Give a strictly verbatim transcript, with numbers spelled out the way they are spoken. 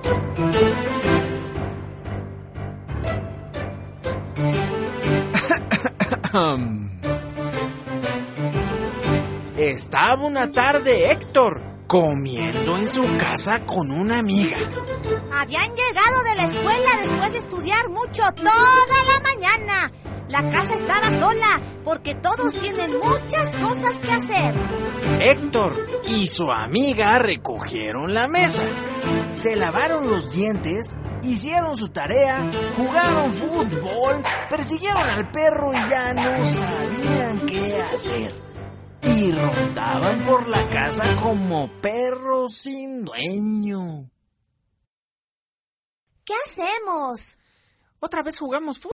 Estaba una tarde Héctor comiendo en su casa con una amiga. Habían llegado de la escuela después de estudiar mucho toda la mañana. La casa estaba sola porque todos tienen muchas cosas que hacer. Héctor y su amiga recogieron la mesa, se lavaron los dientes, hicieron su tarea, jugaron fútbol, persiguieron al perro y ya no sabían qué hacer. Y rondaban por la casa como perros sin dueño. ¿Qué hacemos? Otra vez jugamos fútbol.